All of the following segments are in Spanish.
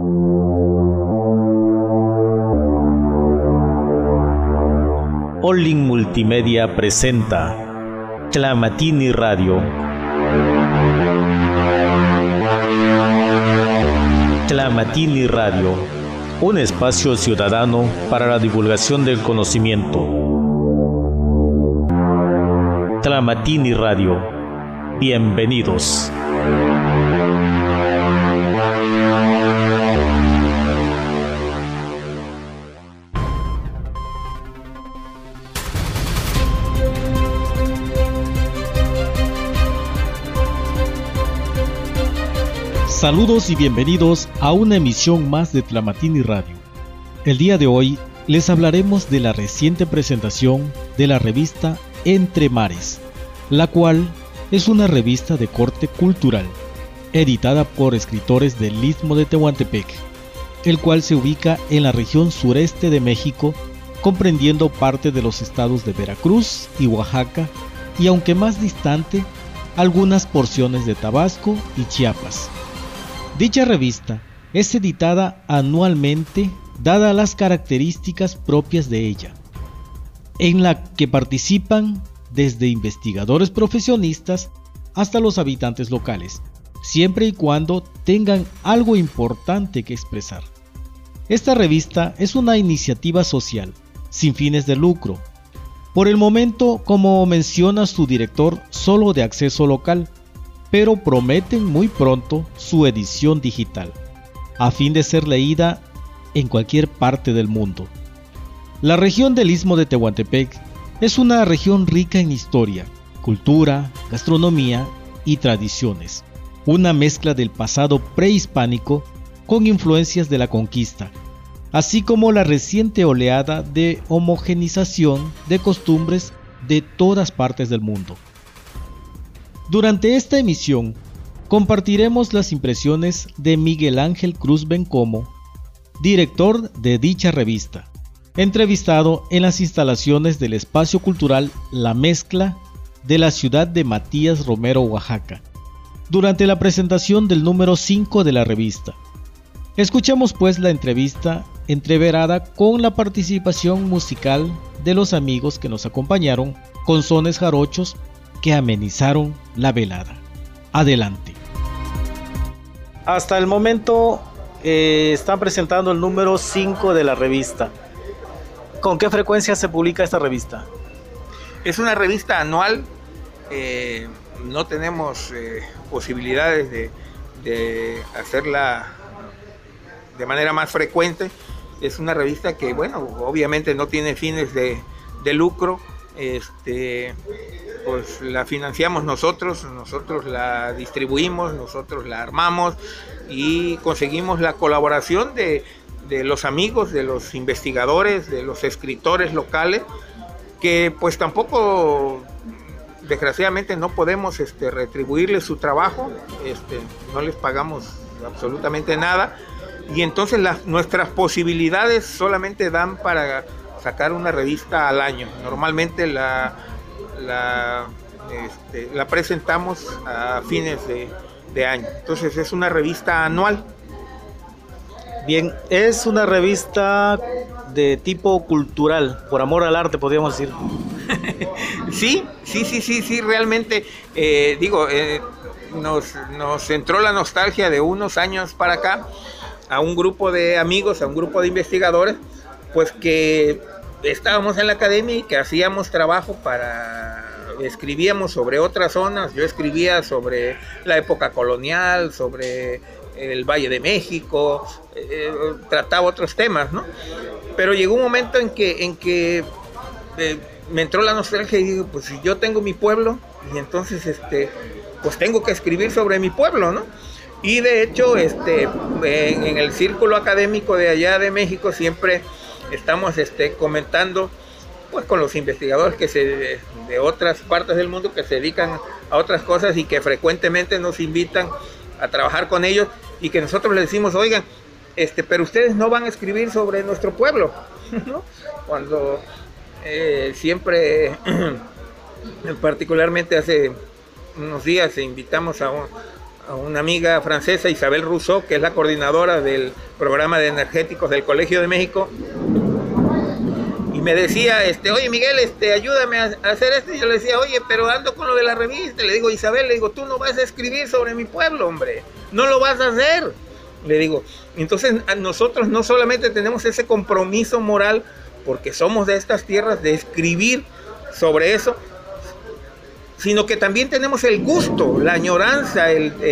Olin Multimedia presenta Tlamatini Radio. Tlamatini Radio, un espacio ciudadano para la divulgación del conocimiento. Tlamatini Radio, bienvenidos. Saludos y bienvenidos a una emisión más de Tlamatini Radio. El día de hoy les hablaremos de la reciente presentación de la revista Entre Mares, la cual es una revista de corte cultural, editada por escritores del Istmo de Tehuantepec, el cual se ubica en la región sureste de México, comprendiendo parte de los estados de Veracruz y Oaxaca, y aunque más distante, algunas porciones de Tabasco y Chiapas. Dicha revista es editada anualmente, dadas las características propias de ella, en la que participan desde investigadores profesionistas hasta los habitantes locales, siempre y cuando tengan algo importante que expresar. Esta revista es una iniciativa social, sin fines de lucro. Por el momento, como menciona su director, solo de acceso local, pero prometen muy pronto su edición digital, a fin de ser leída en cualquier parte del mundo. La región del Istmo de Tehuantepec es una región rica en historia, cultura, gastronomía y tradiciones, una mezcla del pasado prehispánico con influencias de la conquista, así como la reciente oleada de homogenización de costumbres de todas partes del mundo. Durante esta emisión, compartiremos las impresiones de Miguel Ángel Cruz Bencomo, director de dicha revista, entrevistado en las instalaciones del Espacio Cultural La Mezcla de la ciudad de Matías Romero, Oaxaca, durante la presentación del número 5 de la revista. Escuchamos pues la entrevista entreverada con la participación musical de los amigos que nos acompañaron con sones jarochos que amenizaron la velada. Adelante. Hasta el momento están presentando el número 5 de la revista. ¿Con qué frecuencia se publica esta revista? Es una revista anual. No tenemos posibilidades de hacerla de manera más frecuente. Es una revista que, bueno, obviamente no tiene fines de lucro. Pues la financiamos nosotros la distribuimos, nosotros la armamos y conseguimos la colaboración de los amigos, de los investigadores, de los escritores locales, que pues tampoco, desgraciadamente, no podemos retribuirles su trabajo, no les pagamos absolutamente nada, y entonces nuestras posibilidades solamente dan para sacar una revista al año. Normalmente la presentamos a fines de año. Entonces es una revista anual. Bien, es una revista de tipo cultural, por amor al arte, podríamos decir. Sí, realmente, nos entró la nostalgia de unos años para acá, a un grupo de amigos, a un grupo de investigadores, pues que estábamos en la academia y que hacíamos trabajo escribíamos sobre otras zonas. Yo escribía sobre la época colonial, sobre el Valle de México, trataba otros temas, ¿no? Pero llegó un momento en que me entró la nostalgia y digo, pues si yo tengo mi pueblo, y entonces pues tengo que escribir sobre mi pueblo, ¿no? Y de hecho, en el círculo académico de allá de México siempre estamos comentando pues con los investigadores de otras partes del mundo que se dedican a otras cosas y que frecuentemente nos invitan a trabajar con ellos, y que nosotros les decimos, oigan, pero ustedes no van a escribir sobre nuestro pueblo, ¿no? Cuando siempre, particularmente hace unos días, invitamos a a una amiga francesa, Isabel Rousseau, que es la coordinadora del programa de energéticos del Colegio de México, y me decía, oye Miguel, ayúdame a hacer esto. Y yo le decía, oye, pero ando con lo de la revista. Le digo, Isabel, le digo, tú no vas a escribir sobre mi pueblo, hombre, no lo vas a hacer. Le digo, entonces nosotros no solamente tenemos ese compromiso moral, porque somos de estas tierras, de escribir sobre eso, sino que también tenemos el gusto, la añoranza,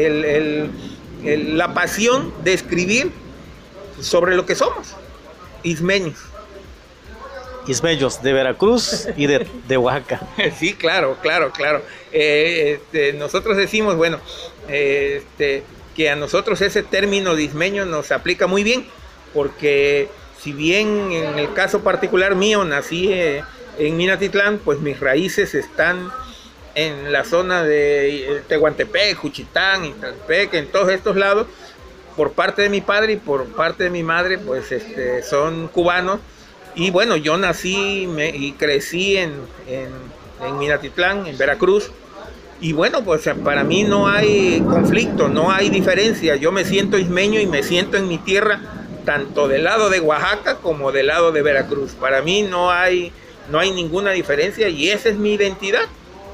la pasión de escribir sobre lo que somos, ismeños. Ismeños de Veracruz y de Oaxaca. Sí, claro. Nosotros decimos, bueno, que a nosotros ese término de ismeño nos aplica muy bien, porque si bien en el caso particular mío nací en Minatitlán, pues mis raíces están en la zona de Tehuantepec, Juchitán, Ixtaltepec, en todos estos lados, por parte de mi padre y por parte de mi madre, pues son cubanos. Y bueno, yo nací y crecí en Minatitlán, en Veracruz. Y bueno, pues para mí no hay conflicto, no hay diferencia. Yo me siento ismeño y me siento en mi tierra, tanto del lado de Oaxaca como del lado de Veracruz. Para mí no hay ninguna diferencia y esa es mi identidad.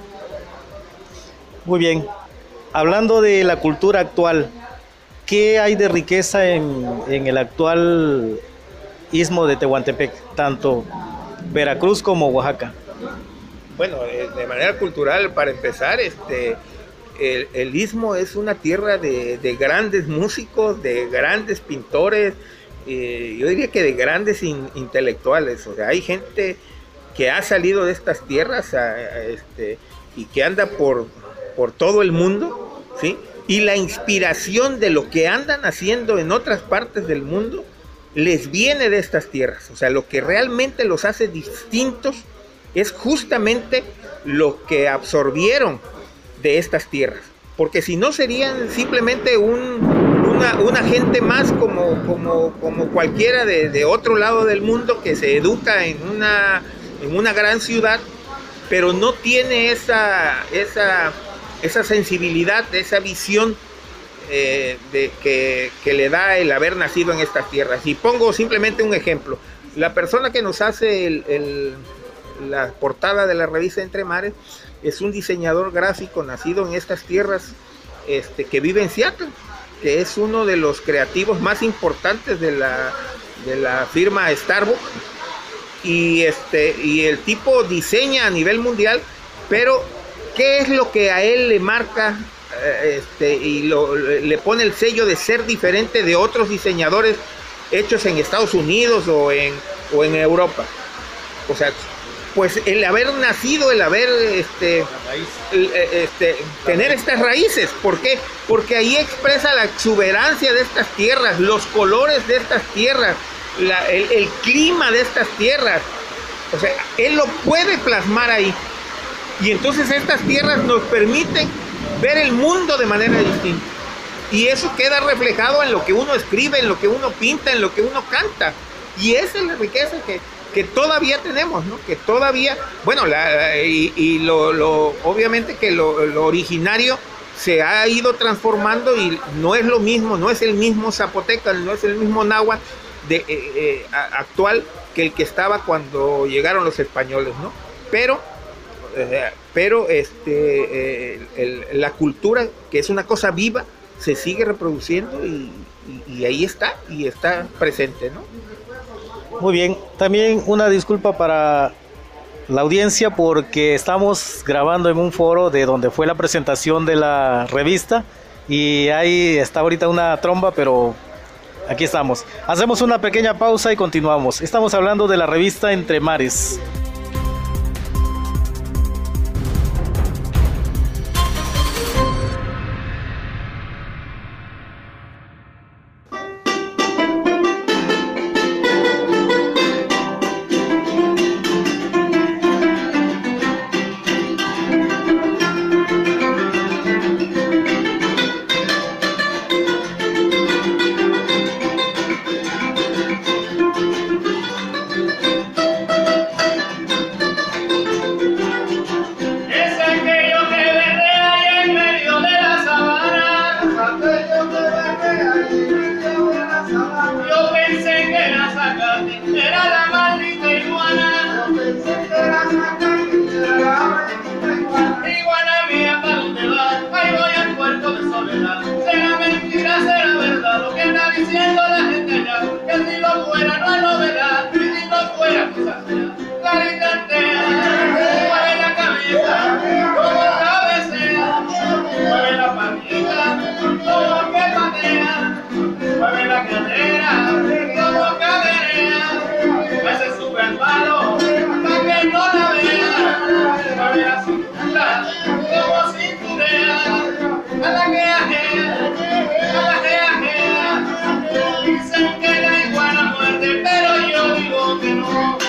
Muy bien. Hablando de la cultura actual, ¿qué hay de riqueza en el actual istmo de Tehuantepec, tanto Veracruz como Oaxaca? Bueno, de manera cultural, para empezar, el istmo es una tierra de grandes músicos, de grandes pintores, yo diría que de grandes intelectuales. O sea, hay gente que ha salido de estas tierras y que anda por todo el mundo, ¿sí? Y la inspiración de lo que andan haciendo en otras partes del mundo les viene de estas tierras. O sea, lo que realmente los hace distintos es justamente lo que absorbieron de estas tierras, porque si no serían simplemente una gente más como cualquiera de otro lado del mundo que se educa en una gran ciudad, pero no tiene esa sensibilidad, esa visión de que le da el haber nacido en estas tierras. Y pongo simplemente un ejemplo: la persona que nos hace la portada de la revista Entre Mares es un diseñador gráfico nacido en estas tierras, que vive en Seattle, que es uno de los creativos más importantes de la firma Starbucks, y el tipo diseña a nivel mundial, pero ¿qué es lo que a él le marca y le pone el sello de ser diferente de otros diseñadores hechos en Estados Unidos o en Europa? O sea, pues el haber nacido, el haber tener estas raíces. ¿Por qué? Porque ahí expresa la exuberancia de estas tierras, los colores de estas tierras, el clima de estas tierras. O sea, él lo puede plasmar ahí. Y entonces estas tierras nos permiten ver el mundo de manera distinta. Y eso queda reflejado en lo que uno escribe, en lo que uno pinta, en lo que uno canta. Y esa es la riqueza que todavía tenemos, ¿no? Que todavía, bueno, obviamente que lo originario se ha ido transformando y no es lo mismo, no es el mismo zapoteca, no es el mismo náhuatl actual que el que estaba cuando llegaron los españoles, ¿no? Pero la cultura, que es una cosa viva, se sigue reproduciendo y ahí está, y está presente, ¿no? Muy bien, también una disculpa para la audiencia porque estamos grabando en un foro de donde fue la presentación de la revista y ahí está ahorita una tromba, pero aquí estamos. Hacemos una pequeña pausa y continuamos. Estamos hablando de la revista Entre Mares. Yo pensé que la sacate, era la maldita iguana. Yo pensé que la sacate, era la maldita iguana. Iguana mía, ¿para dónde vas? Ahí voy al puerto de Soledad. Será mentira, será verdad lo que está diciendo la gente allá. Que si lo fuera no hay novedad, y si no fuera cosa sea. Clarita entera, mueve la cabeza, como cabecea, mueve la patita, como que patea, mueve la cadera, como caderea, hace sube al palo, para que no la vea, mueve la cintura, como cinturea, a la que ajea, dicen que la iguana muerde, pero yo digo que no.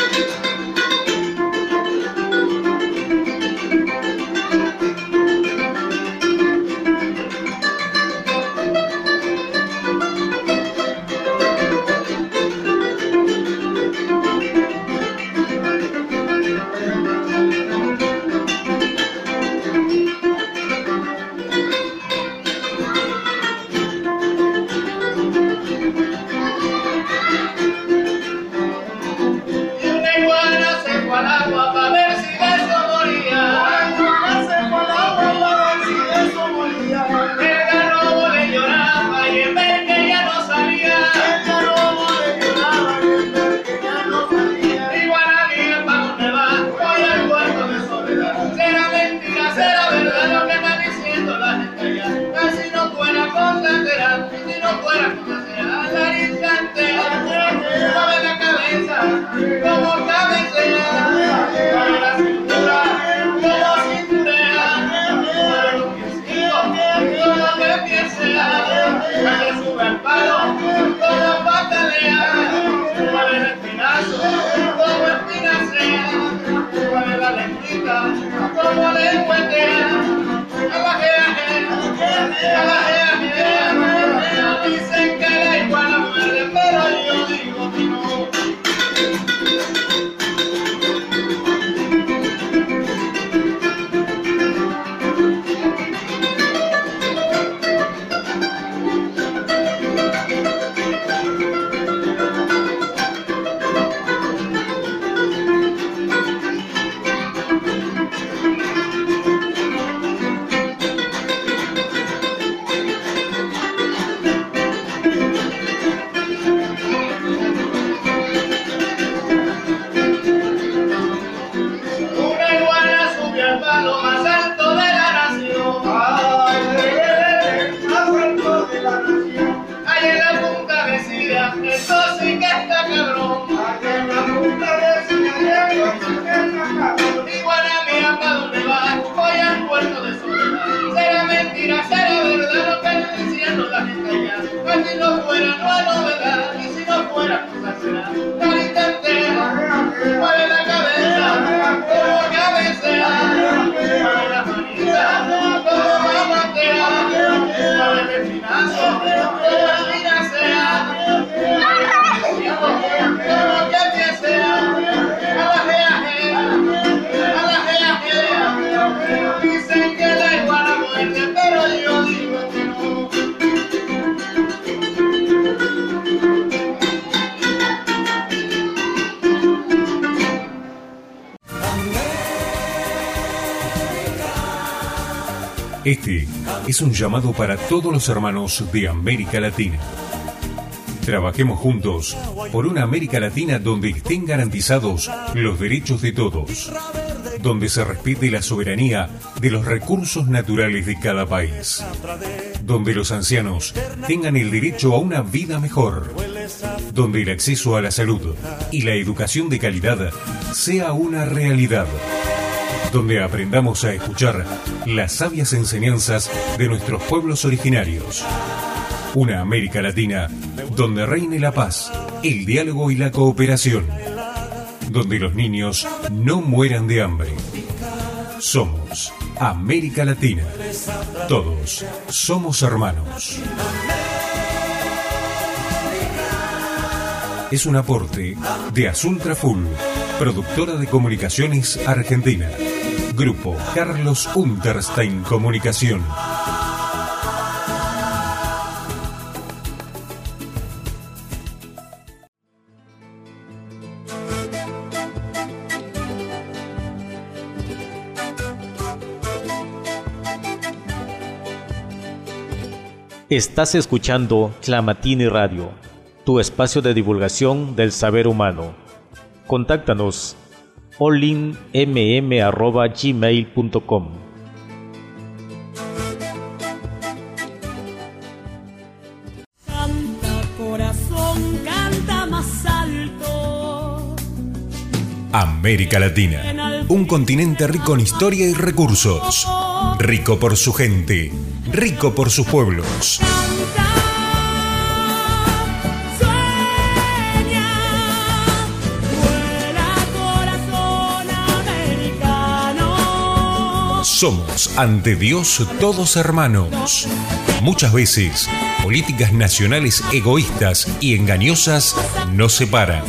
Como cabecea, mueve la cintura, como cinturea, mueve los piecitos, como que piecea, que sube al palo, como patalea, mueve el espinazo, como espinacea, mueve la lengüita, como lengüetea, dicen que la iguana muerde, pero yo digo que no. Este es un llamado para todos los hermanos de América Latina. Trabajemos juntos por una América Latina donde estén garantizados los derechos de todos, donde se respete la soberanía de los recursos naturales de cada país, donde los ancianos tengan el derecho a una vida mejor, donde el acceso a la salud y la educación de calidad sea una realidad, donde aprendamos a escuchar las sabias enseñanzas de nuestros pueblos originarios. Una América Latina donde reine la paz, el diálogo y la cooperación, donde los niños no mueran de hambre. Somos América Latina. Todos somos hermanos. Es un aporte de Azul Traful, productora de comunicaciones argentina. Grupo Carlos Unterstein Comunicación. Estás escuchando Tlamatini Radio, tu espacio de divulgación del saber humano. Contáctanos olinmm@gmail.com. Canta corazón, canta más alto. América Latina, un continente rico en historia y recursos, rico por su gente, rico por sus pueblos. Canta, sueña, vuela corazón americano. Somos ante Dios todos hermanos. Muchas veces, políticas nacionales egoístas y engañosas nos separan.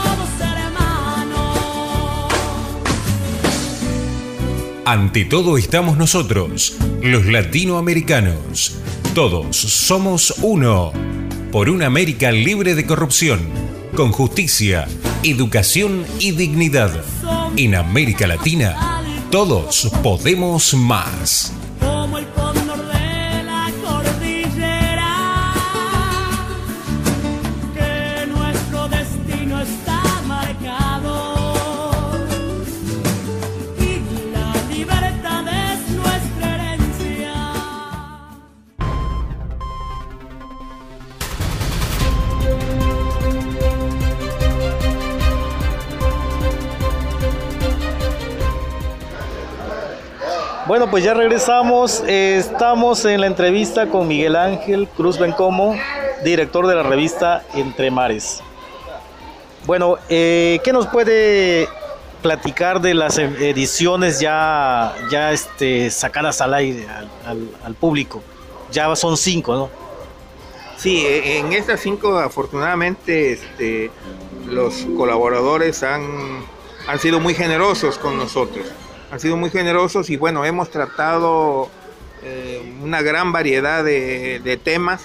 Ante todo estamos nosotros, los latinoamericanos. Todos somos uno. Por una América libre de corrupción, con justicia, educación y dignidad. En América Latina, todos podemos más. Como el cóndor de la cordillera, que nuestro destino está marcado. Bueno, pues ya regresamos. Estamos en la entrevista con Miguel Ángel Cruz Bencomo, director de la revista Entre Mares. Bueno, ¿qué nos puede platicar de las ediciones ya sacadas al aire, al público? Ya son 5, ¿no? Sí, en estas 5 afortunadamente los colaboradores han sido muy generosos con nosotros. Han sido muy generosos y bueno, hemos tratado una gran variedad de temas.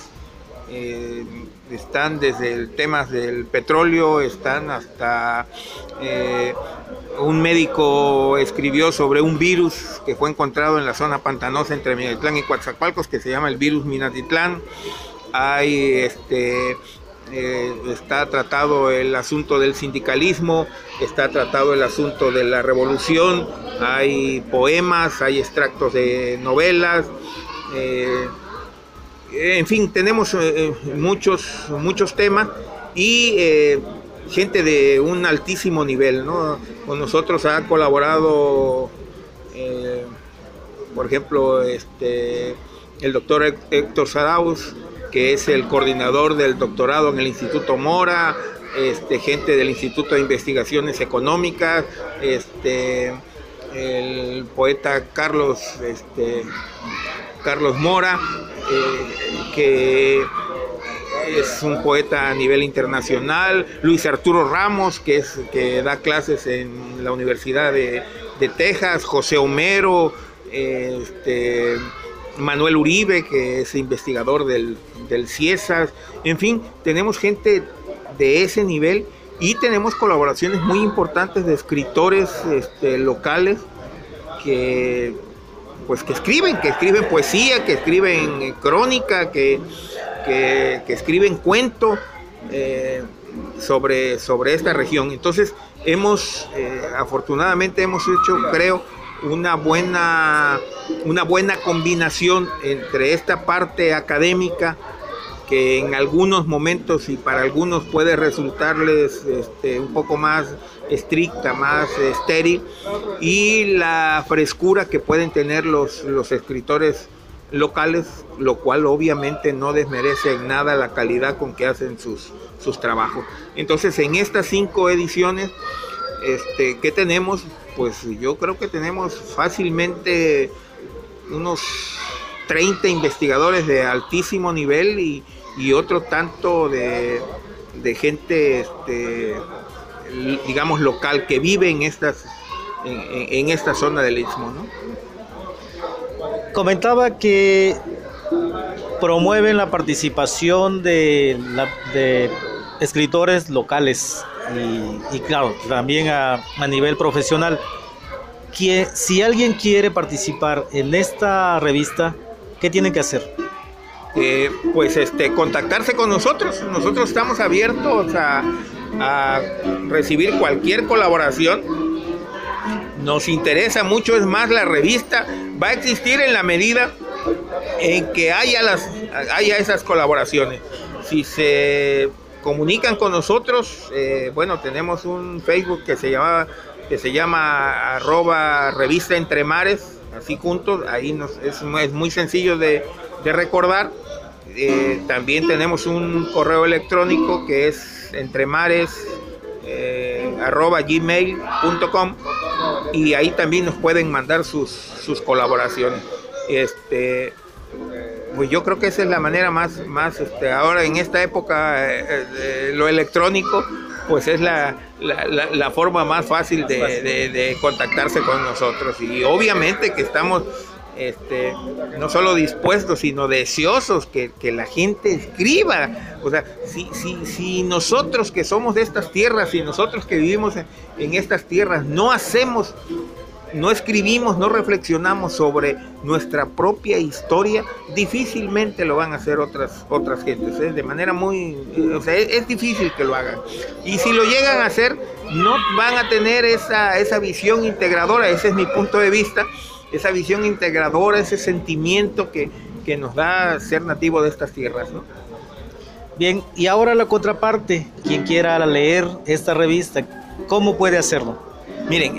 Están desde temas del petróleo, están hasta un médico escribió sobre un virus que fue encontrado en la zona pantanosa entre Minatitlán y Coatzacoalcos, que se llama el virus Minatitlán. Hay está tratado el asunto del sindicalismo, está tratado el asunto de la revolución, hay poemas, hay extractos de novelas, en fin, tenemos muchos temas y gente de un altísimo nivel, ¿no? Con nosotros ha colaborado, por ejemplo, el doctor Héctor Sarauz, que es el coordinador del doctorado en el Instituto Mora, gente del Instituto de Investigaciones Económicas, el poeta Carlos Mora, que es un poeta a nivel internacional, Luis Arturo Ramos, que da clases en la Universidad de Texas, José Homero, Manuel Uribe, que es investigador del CIESAS. En fin, tenemos gente de ese nivel y tenemos colaboraciones muy importantes de escritores locales que escriben poesía, que escriben crónica, que escriben cuento sobre esta región. Entonces afortunadamente hemos hecho, creo, una buena combinación entre esta parte académica, que en algunos momentos y para algunos puede resultarles un poco más estricta, más estéril, y la frescura que pueden tener los escritores locales, lo cual obviamente no desmerece en nada la calidad con que hacen sus trabajos. Entonces, en estas 5 ediciones, ¿qué tenemos? Pues yo creo que tenemos fácilmente unos 30 investigadores de altísimo nivel y otro tanto de gente, digamos, local, que vive en esta zona del Istmo, ¿no? Comentaba que promueven la participación de escritores locales y claro, también a nivel profesional. Que si alguien quiere participar en esta revista, ¿qué tiene que hacer? contactarse con nosotros. Nosotros estamos abiertos a recibir cualquier colaboración. Nos interesa mucho, es más, la revista va a existir en la medida en que haya esas colaboraciones. Si se comunican con nosotros, tenemos un Facebook que se llama @revista Entre Mares, así juntos, ahí es muy sencillo de recordar. También tenemos un correo electrónico que es entremares@gmail.com, y ahí también nos pueden mandar sus colaboraciones. Pues yo creo que esa es la manera más ahora en esta época, lo electrónico pues es la forma más fácil de contactarse con nosotros, y obviamente que estamos no solo dispuestos, sino deseosos que la gente escriba. O sea, si nosotros que somos de estas tierras, si nosotros que vivimos en estas tierras no escribimos, no reflexionamos sobre nuestra propia historia, difícilmente lo van a hacer otras gentes, de manera es difícil que lo hagan. Y si lo llegan a hacer, no van a tener esa visión integradora. Ese es mi punto de vista, esa visión integradora, ese sentimiento que nos da ser nativo de estas tierras, ¿no? Bien, y ahora la contraparte, quien quiera leer esta revista, ¿cómo puede hacerlo? Miren,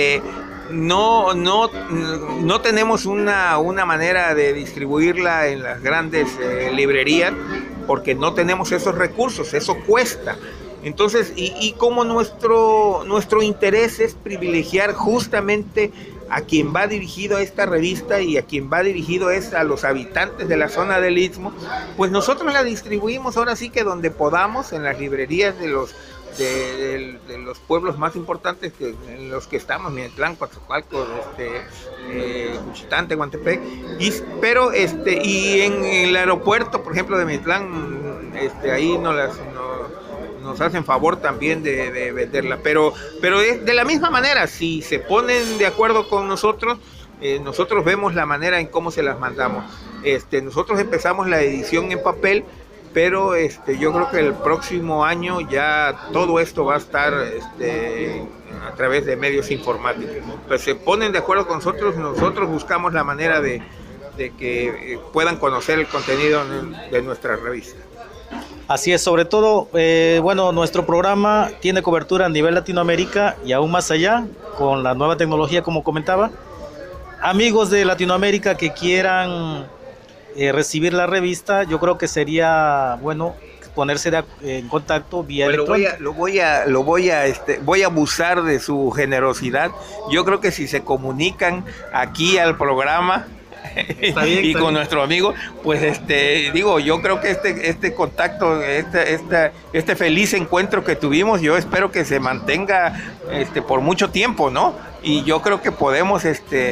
no tenemos una manera de distribuirla en las grandes librerías, porque no tenemos esos recursos, eso cuesta. Entonces, y como nuestro interés es privilegiar justamente a quien va dirigido a esta revista y a quien va dirigido es a los habitantes de la zona del Istmo, pues nosotros la distribuimos ahora sí que donde podamos, en las librerías de los pueblos más importantes en los que estamos, Miatlán, Coatzacoalcos, Juchitán, Tehuantepec, pero y en el aeropuerto, por ejemplo, de Miatlán, ahí nos hacen favor también de venderla, pero es de la misma manera. Si se ponen de acuerdo con nosotros, nosotros vemos la manera en cómo se las mandamos. Nosotros empezamos la edición en papel, pero yo creo que el próximo año ya todo esto va a estar a través de medios informáticos. Pues se ponen de acuerdo con nosotros, nosotros buscamos la manera de que puedan conocer el contenido de nuestra revista. Así es, sobre todo, nuestro programa tiene cobertura a nivel Latinoamérica y aún más allá, con la nueva tecnología, como comentaba. Amigos de Latinoamérica que quieran recibir la revista, yo creo que sería bueno ponerse en contacto vía electrónica. Voy a abusar de su generosidad. Yo creo que si se comunican aquí al programa y con nuestro amigo, pues yo creo que este contacto, este feliz encuentro que tuvimos, yo espero que se mantenga por mucho tiempo, ¿no? Y yo creo que podemos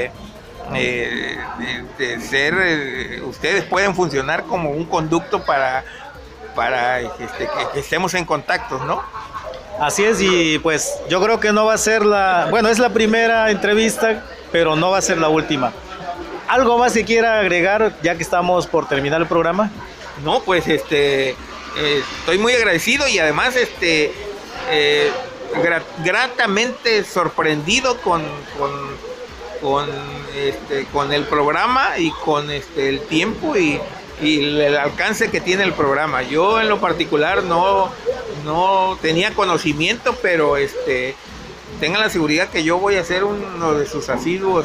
ustedes pueden funcionar como un conducto para que estemos en contacto, ¿no? Así es, y pues yo creo que no va a ser es la primera entrevista, pero no va a ser la última. ¿Algo más que quiera agregar ya que estamos por terminar el programa? No, pues estoy muy agradecido y además gratamente sorprendido con el programa y con el tiempo y el alcance que tiene el programa. Yo en lo particular no tenía conocimiento, pero tengan la seguridad que yo voy a ser uno de sus asiduos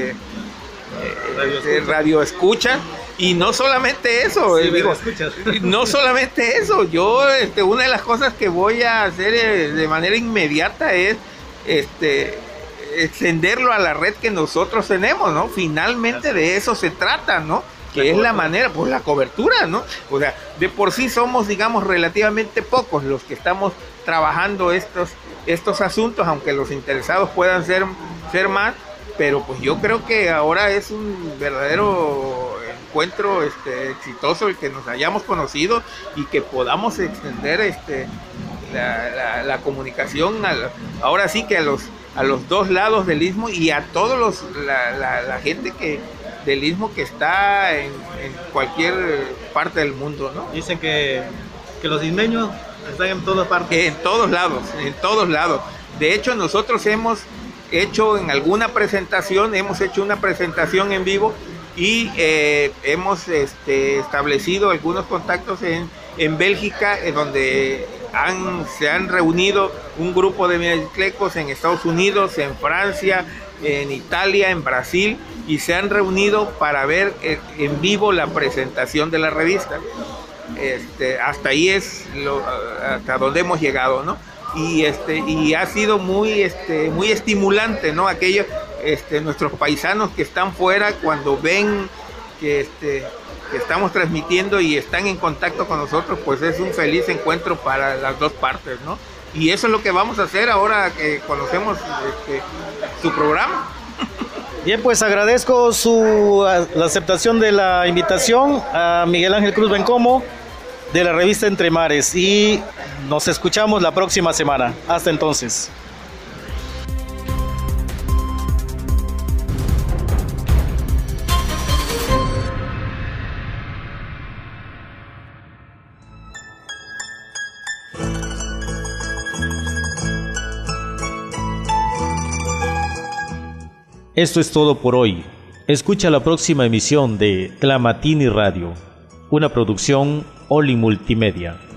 radio escucha, y no solamente eso, no solamente eso, yo una de las cosas que voy a hacer de manera inmediata es extenderlo a la red que nosotros tenemos, ¿no? Finalmente de eso se trata, ¿no? Que es la manera, pues la cobertura, ¿no? O sea, de por sí somos, digamos, relativamente pocos los que estamos trabajando estos asuntos, aunque los interesados puedan ser más, pero pues yo creo que ahora es un verdadero encuentro exitoso el que nos hayamos conocido y que podamos extender la comunicación ahora sí que a los dos lados del istmo y a todos la gente del istmo que está en cualquier parte del mundo, ¿no? Dicen que los ismeños están en todas partes. En todos lados, en todos lados. De hecho, nosotros hemos hecho en alguna presentación, hemos hecho una presentación en vivo y hemos establecido algunos contactos en Bélgica, donde se han reunido un grupo de mezclecos en Estados Unidos, en Francia, en Italia, en Brasil, y se han reunido para ver en vivo la presentación de la revista. Hasta ahí es hasta donde hemos llegado, ¿no? Y ha sido muy estimulante, ¿no? Aquellos nuestros paisanos que están fuera, cuando ven que estamos transmitiendo y están en contacto con nosotros, pues es un feliz encuentro para las dos partes, ¿no? Y eso es lo que vamos a hacer ahora que conocemos su programa. Bien, pues agradezco la aceptación de la invitación a Miguel Ángel Cruz Bencomo de la revista Entre Mares, y nos escuchamos la próxima semana. Hasta entonces. Esto es todo por hoy. Escucha la próxima emisión de Tlamatini Radio, una producción Oli Multimedia.